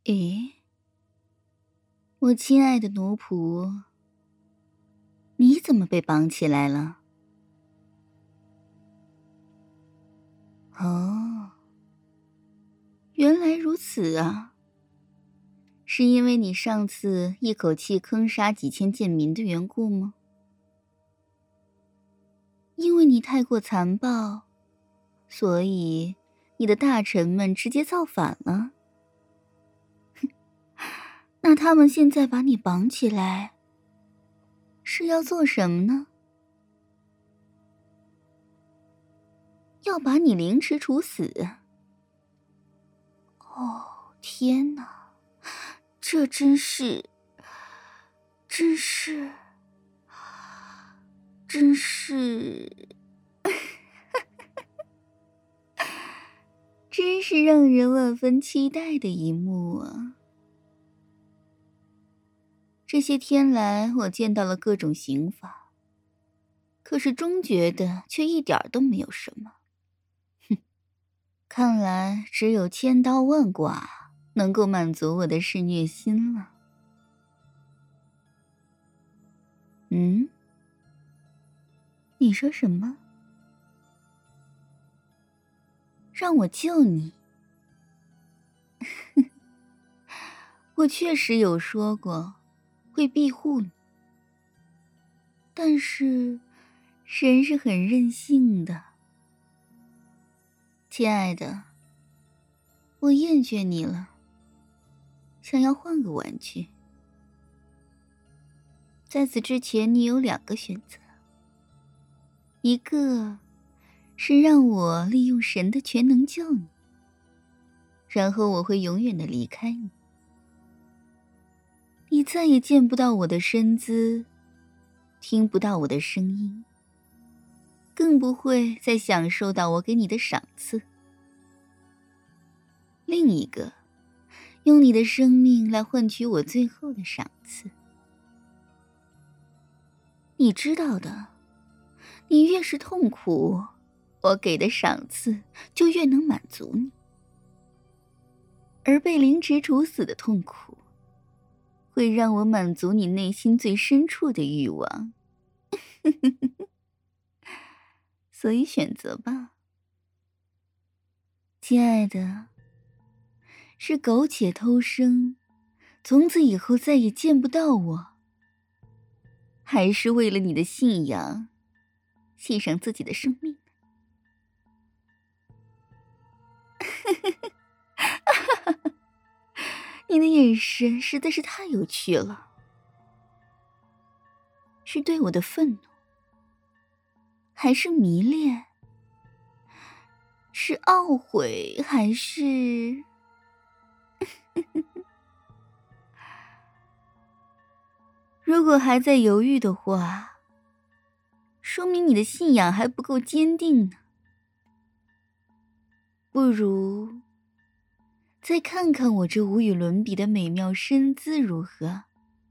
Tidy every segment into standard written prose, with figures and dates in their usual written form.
诶，我亲爱的奴仆，你怎么被绑起来了？哦，原来如此啊！是因为你上次一口气坑杀几千贱民的缘故吗？因为你太过残暴，所以你的大臣们直接造反了。那他们现在把你绑起来，是要做什么呢？要把你凌迟处死？哦，天哪，这真是，真是，真是，真是让人万分期待的一幕啊！这些天来，我见到了各种刑法，可是终觉得却一点儿都没有什么。看来只有千刀万剐能够满足我的嗜虐心了。嗯？你说什么？让我救你？我确实有说过会庇护你，但是人是很任性的。亲爱的，我厌倦你了，想要换个玩具。在此之前，你有2个选择，一个是让我利用神的全能救你，然后我会永远的离开你，你再也见不到我的身姿，听不到我的声音，更不会再享受到我给你的赏赐。另一个，用你的生命来换取我最后的赏赐。你知道的，你越是痛苦，我给的赏赐就越能满足你。而被凌迟处死的痛苦，会让我满足你内心最深处的欲望。所以选择吧，亲爱的，是苟且偷生，从此以后再也见不到我，还是为了你的信仰，献上自己的生命？你的眼神实在是太有趣了，是对我的愤怒，还是迷恋？是懊悔，还是……如果还在犹豫的话，说明你的信仰还不够坚定呢。不如再看看我这无与伦比的美妙身姿如何？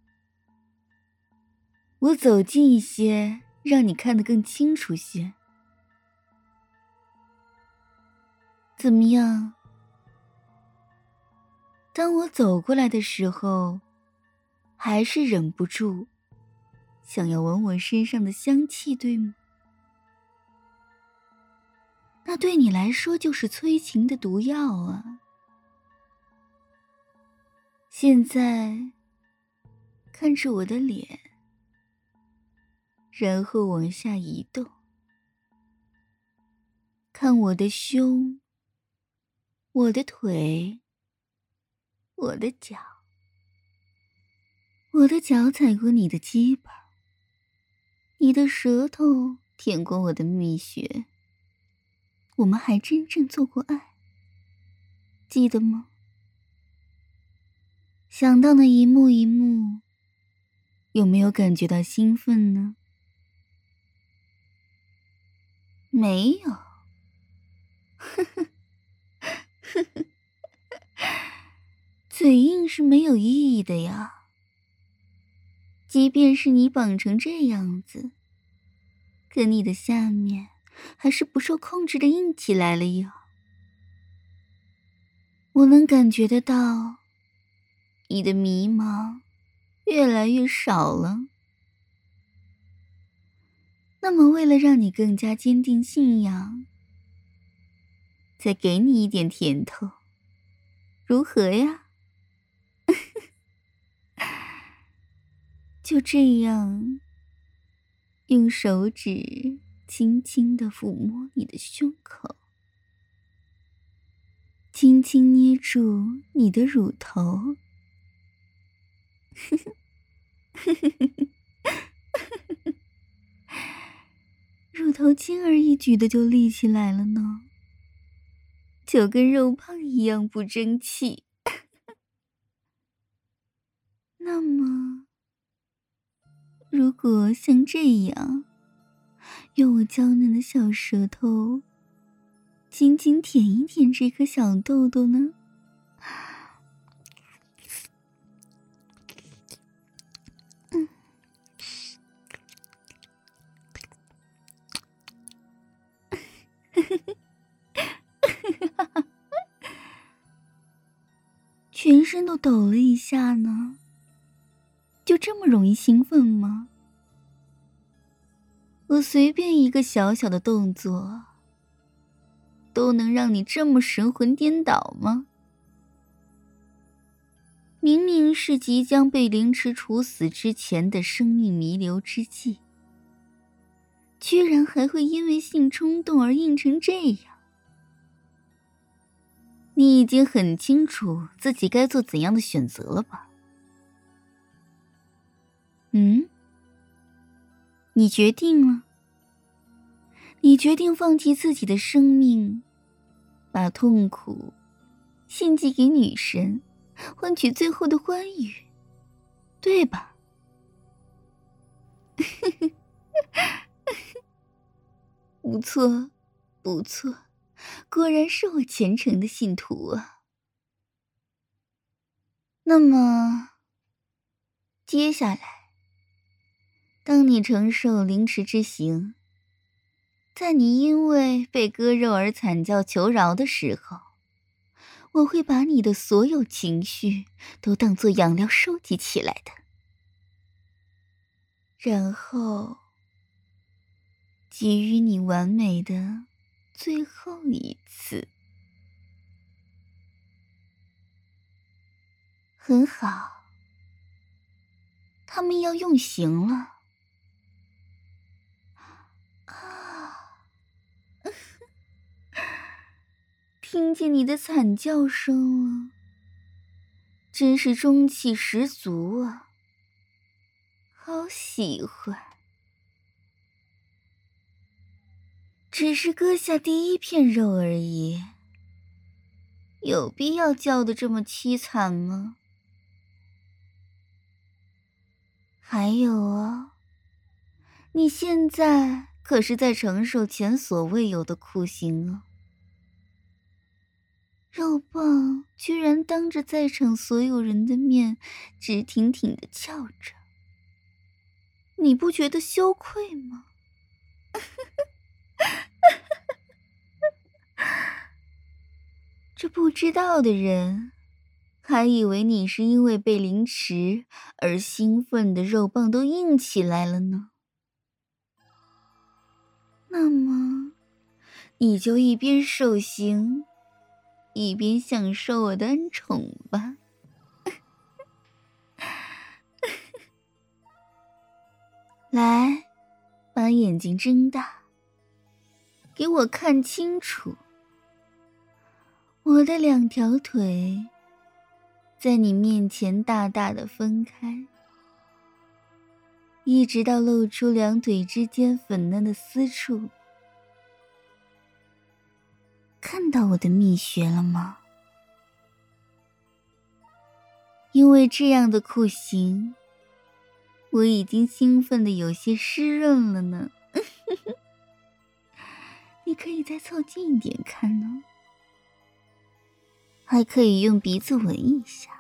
我走近一些，让你看得更清楚些。怎么样？当我走过来的时候，还是忍不住想要闻我身上的香气，对吗？那对你来说就是催情的毒药啊。现在看着我的脸，然后往下移动，看我的胸，我的腿，我的脚，我的脚踩过你的鸡巴，你的舌头舔过我的蜜穴，我们还真正做过爱，记得吗？想到那一幕一幕，有没有感觉到兴奋呢？没有。嘴硬是没有意义的呀。即便是你绑成这样子，可你的下面还是不受控制的硬起来了呀。我能感觉得到你的迷茫越来越少了。那么为了让你更加坚定信仰，再给你一点甜头，如何呀？就这样，用手指轻轻地抚摸你的胸口，轻轻捏住你的乳头。乳头轻而易举的就立起来了呢，就跟肉棒一样不争气。那么，如果像这样，用我娇嫩的小舌头轻轻舔一舔这颗小豆豆呢？全身都抖了一下呢，就这么容易兴奋吗？我随便一个小小的动作，都能让你这么神魂颠倒吗？明明是即将被凌迟处死之前的生命弥留之际，居然还会因为性冲动而硬成这样。你已经很清楚自己该做怎样的选择了吧？你决定了？你决定放弃自己的生命，把痛苦献祭给女神，换取最后的欢愉，对吧？不错，不错，果然是我虔诚的信徒啊。那么，接下来，当你承受凌迟之刑，在你因为被割肉而惨叫求饶的时候，我会把你的所有情绪都当作养料收集起来的，然后给予你完美的最后一次。很好，他们要用刑了。听见你的惨叫声了，真是中气十足啊，好喜欢。只是割下第一片肉而已，有必要叫得这么凄惨吗？还有啊，你现在可是在承受前所未有的酷刑啊！肉棒居然当着在场所有人的面直挺挺地翘着，你不觉得羞愧吗？这不知道的人还以为你是因为被凌迟而兴奋的肉棒都硬起来了呢。那么，你就一边受刑，一边享受我的恩宠吧。来，把眼睛睁大，给我看清楚。我的两条腿在你面前大大的分开，一直到露出两腿之间粉嫩的丝处。看到我的秘诀了吗？因为这样的酷刑，我已经兴奋的有些湿润了呢。你可以再凑近一点看呢，还可以用鼻子闻一下，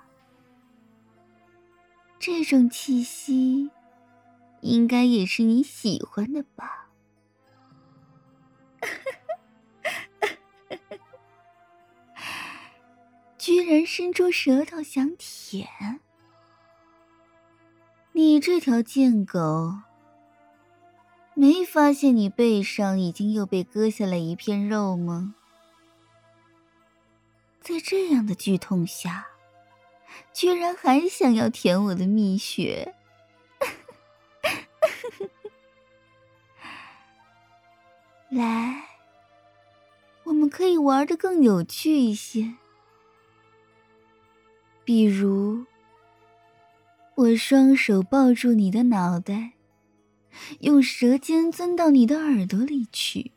这种气息应该也是你喜欢的吧。 居然伸出舌头想舔。你这条贱狗，没发现你背上已经又被割下来一片肉吗？在这样的剧痛下，居然还想要舔我的蜜穴。来，我们可以玩得更有趣一些。比如，我双手抱住你的脑袋，用舌尖钻到你的耳朵里去。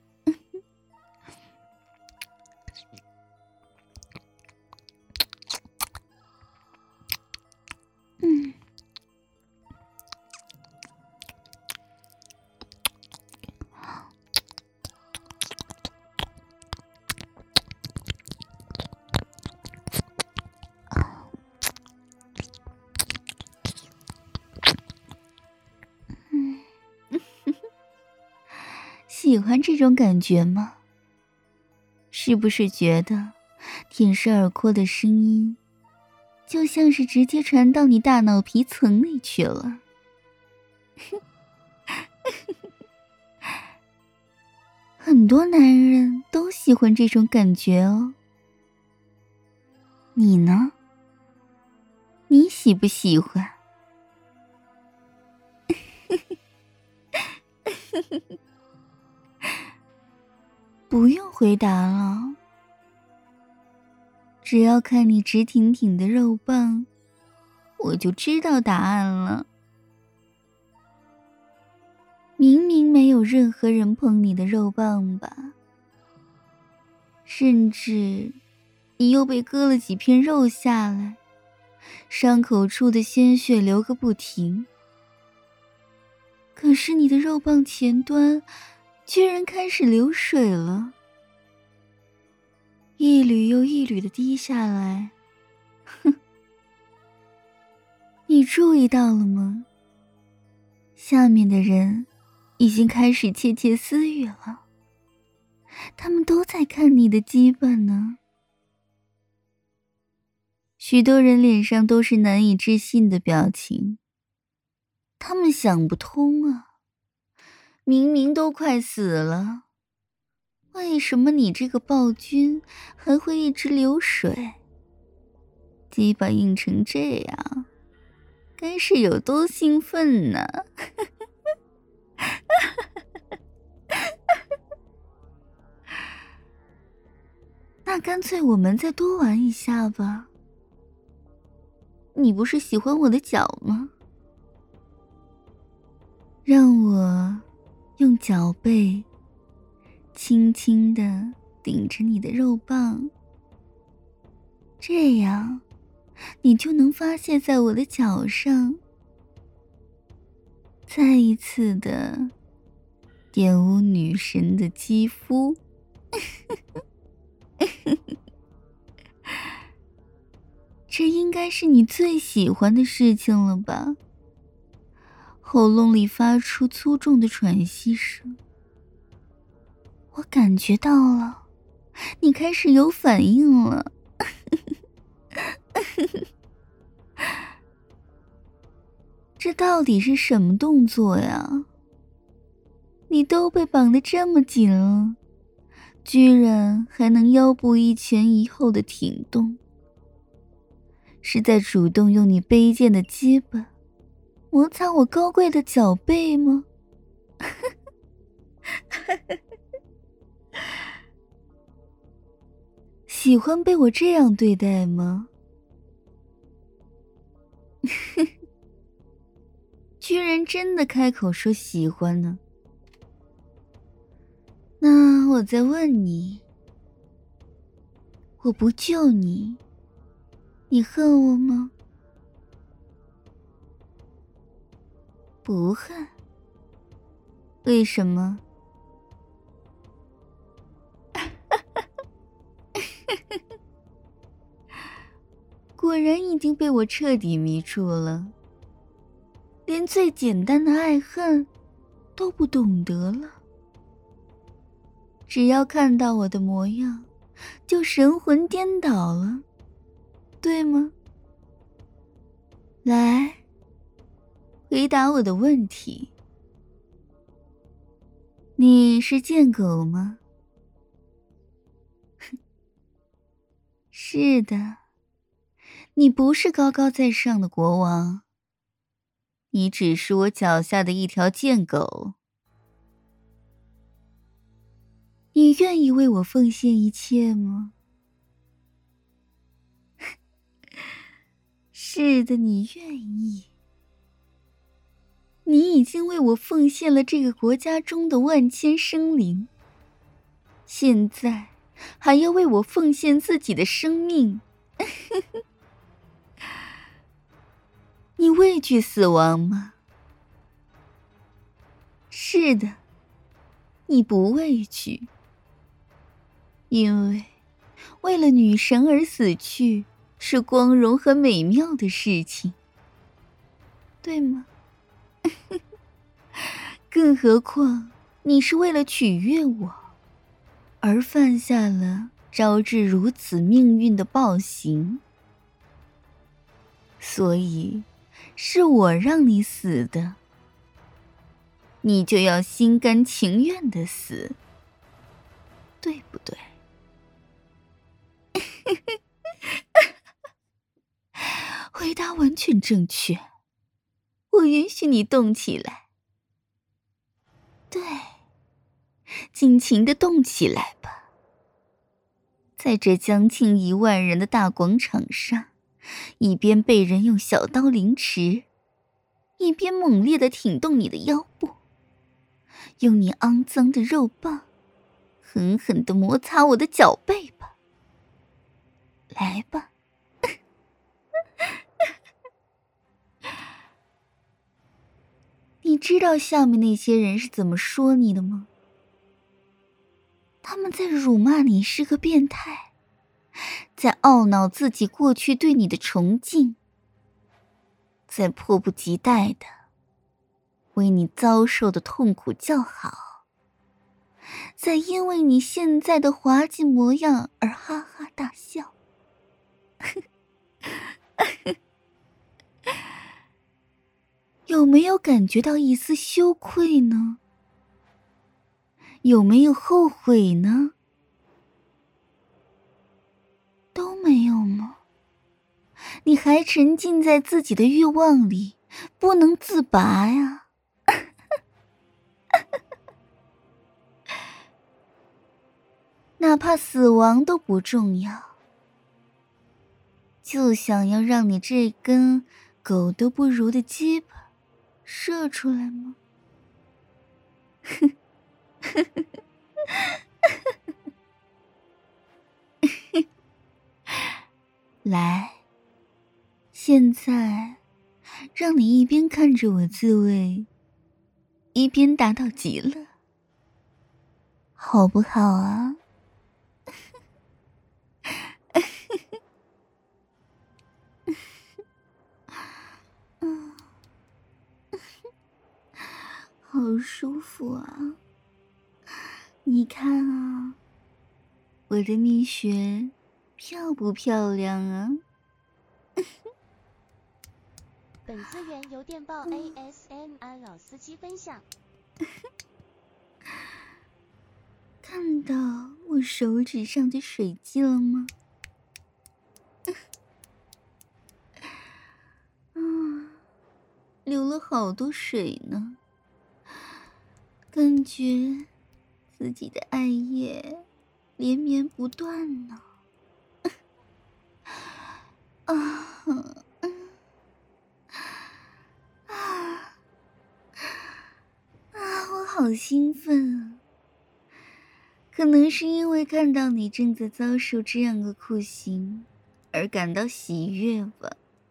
喜欢这种感觉吗？是不是觉得舔舐耳廓的声音就像是直接传到你大脑皮层里去了？很多男人都喜欢这种感觉哦。你呢？你喜不喜欢？不用回答了，只要看你直挺挺的肉棒，我就知道答案了。明明没有任何人碰你的肉棒吧，甚至你又被割了几片肉下来，伤口处的鲜血流个不停。可是你的肉棒前端居然开始流水了，一缕又一缕的滴下来。哼，你注意到了吗？下面的人已经开始窃窃私语了，他们都在看你的鸡巴呢。许多人脸上都是难以置信的表情，他们想不通啊，明明都快死了，为什么你这个暴君还会一直流水？鸡巴硬成这样，该是有多兴奋呢？那干脆我们再多玩一下吧。你不是喜欢我的脚吗？让我用脚背轻轻地顶着你的肉棒，这样你就能发泄在我的脚上，再一次的玷污女神的肌肤。这应该是你最喜欢的事情了吧？喉咙里发出粗重的喘息声，我感觉到了，你开始有反应了。这到底是什么动作呀？你都被绑得这么紧了，居然还能腰部一前一后的挺动，是在主动用你卑贱的鸡巴摩擦我高贵的脚背吗？喜欢被我这样对待吗？居然真的开口说喜欢呢。那我再问你，我不救你，你恨我吗？不恨。为什么？果然已经被我彻底迷住了，连最简单的爱恨都不懂得了。只要看到我的模样，就神魂颠倒了。 对吗？来，回答我的问题。你是贱狗吗？是的，你不是高高在上的国王，你只是我脚下的一条贱狗。你愿意为我奉献一切吗？是的，你愿意。你已经为我奉献了这个国家中的万千生灵，现在还要为我奉献自己的生命。你畏惧死亡吗？是的，你不畏惧，因为为了女神而死去是光荣和美妙的事情，对吗？更何况你是为了取悦我而犯下了招致如此命运的暴行，所以是我让你死的，你就要心甘情愿的死，对不对？回答完全正确，我允许你动起来。对，尽情地动起来吧。在这将近1万人的大广场上，一边被人用小刀凌迟，一边猛烈地挺动你的腰部，用你肮脏的肉棒狠狠地摩擦我的脚背吧。来吧。你知道下面那些人是怎么说你的吗？他们在辱骂你是个变态，在懊恼自己过去对你的崇敬，在迫不及待的为你遭受的痛苦叫好，在因为你现在的滑稽模样而哈哈大笑。有没有感觉到一丝羞愧呢？有没有后悔呢？都没有吗？你还沉浸在自己的欲望里，不能自拔呀。哪怕死亡都不重要，就想要让你这根狗都不如的鸡巴射出来吗？来，现在让你一边看着我自慰，一边达到极乐，好不好啊？好舒服啊！你看啊，我的蜜穴漂不漂亮啊？ 本资源由电报 ASMR 老司机分享。 看到我手指上的水迹了吗？流了好多水呢，感觉自己的爱液连绵不断呢。我好兴奋啊！可能是因为看到你正在遭受这样个酷刑而感到喜悦吧。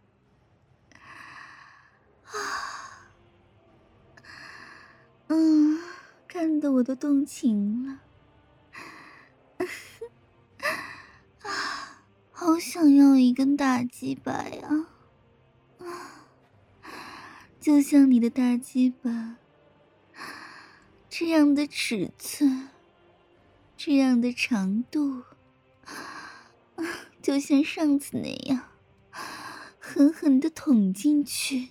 看得我都动情了。好想要一根大鸡巴呀！就像你的大鸡巴这样的尺寸，这样的长度，就像上次那样， 狠狠地捅进去。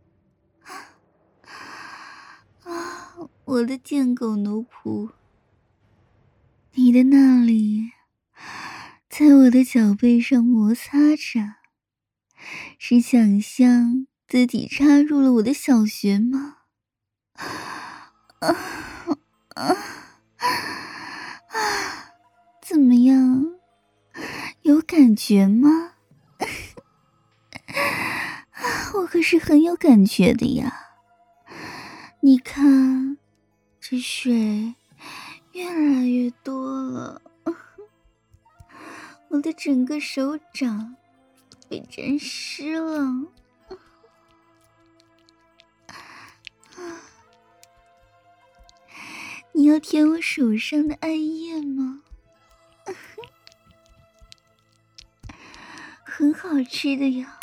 我的贱狗奴仆，你的那里在我的脚背上摩擦着，是想象自己插入了我的小穴吗？怎么样？有感觉吗？我可是很有感觉的呀。你看，这水越来越多了，我的整个手掌被沾湿了。你要舔我手上的艾叶吗？很好吃的呀。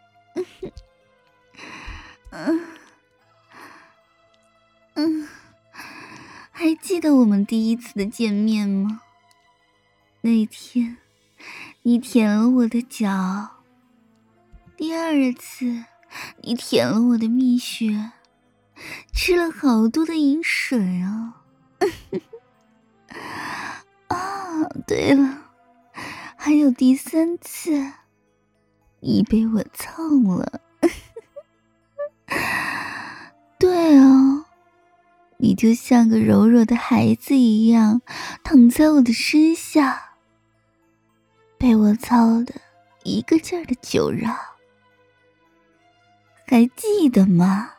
还记得我们第一次的见面吗？那天你舔了我的脚，第二次你舔了我的蜜穴，吃了好多的饮水啊。对了，还有第三次你被我蹭了。对哦，你就像个柔弱的孩子一样躺在我的身下，被我操得一个劲儿的久绕，还记得吗？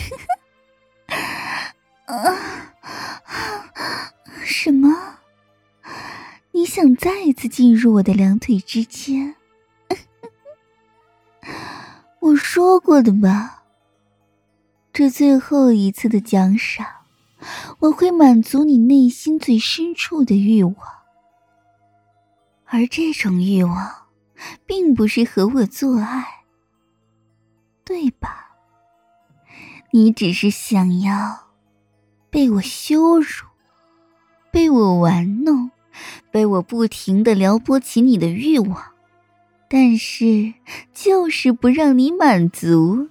什么？你想再一次进入我的两腿之间？我说过的吧，这最后一次的奖赏，我会满足你内心最深处的欲望。而这种欲望并不是和我做爱，对吧？你只是想要被我羞辱，被我玩弄，被我不停地撩拨起你的欲望，但是就是不让你满足。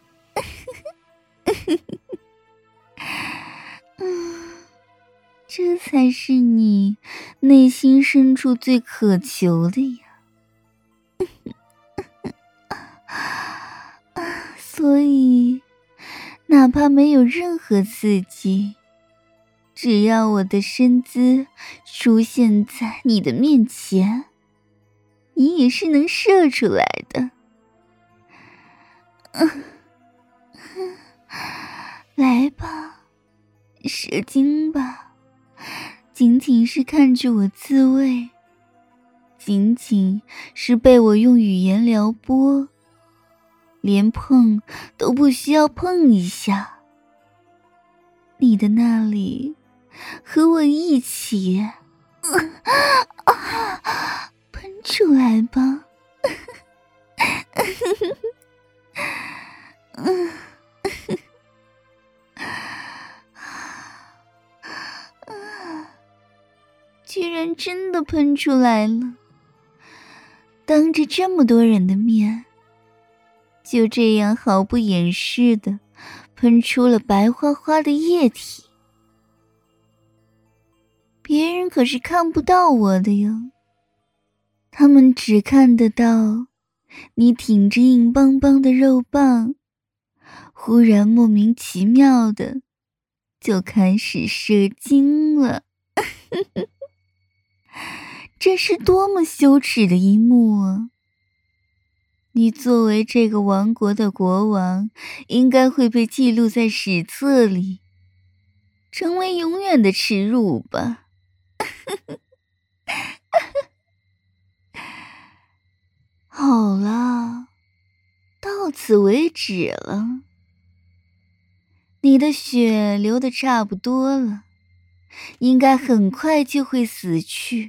这才是你内心深处最渴求的呀。所以哪怕没有任何刺激，只要我的身姿出现在你的面前，你也是能射出来的。来吧，射精吧，仅仅是看着我自慰，仅仅是被我用语言撩拨，连碰都不需要碰一下，你的那里和我一起喷出来吧。居然真的喷出来了，当着这么多人的面，就这样毫不掩饰的喷出了白花花的液体。别人可是看不到我的哟，他们只看得到你挺着硬邦邦的肉棒，忽然莫名其妙的就开始射精了。这是多么羞耻的一幕啊！你作为这个王国的国王，应该会被记录在史册里，成为永远的耻辱吧。好了，到此为止了。你的血流得差不多了，应该很快就会死去。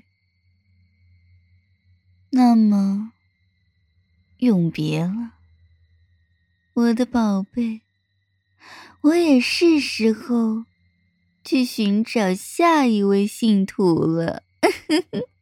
那么，永别了，我的宝贝，我也是时候去寻找下一位信徒了。